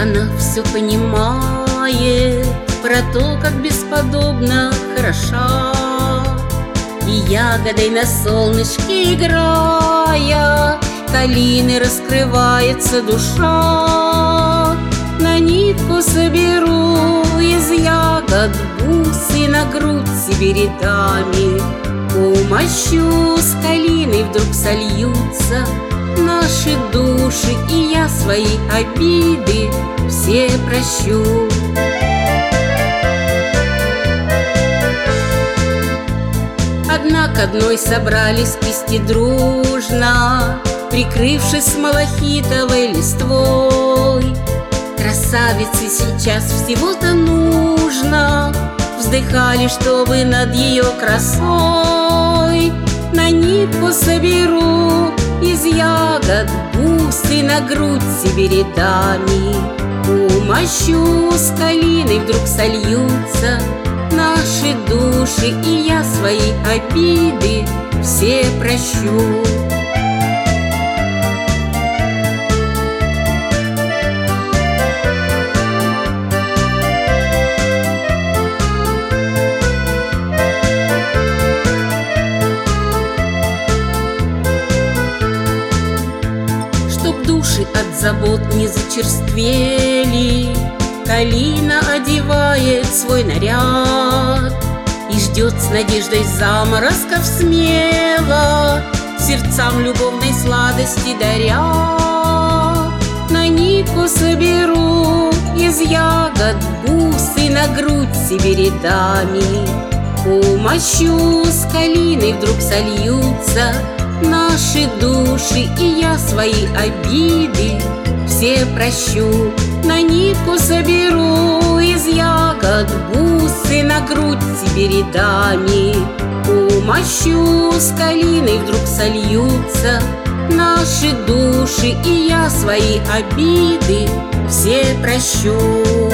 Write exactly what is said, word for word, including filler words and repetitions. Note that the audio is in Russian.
Она все понимает про то, как бесподобно хороша, и ягодой на солнышке играя, калины раскрывается душа. На нитку соберу из ягод бусы, на грудь себе рядами умощу. С калиной вдруг сольются наши души, и я свои обиды все прощу. Одна к одной собрались кисти дружно, прикрывшись малахитовой листвой. Красавице сейчас всего-то нужно, вздыхали, чтобы над ее красой. На нитку соберу из ягод бусы, на грудь себе рядами умощу. С калиной вдруг сольются наши души, и я свои обиды все прощу. Души от забот не зачерствели, калина одевает свой наряд и ждет с надеждой заморозков смело, сердцам любовной сладости даря. На нитку соберу из ягод бусы, на грудь себе рядами умощу. С калиной вдруг сольются наши души, и я свои обиды все прощу. На нитку соберу из ягод бусы, на грудь себе рядами умощу. С калиной вдруг сольются наши души, и я свои обиды все прощу.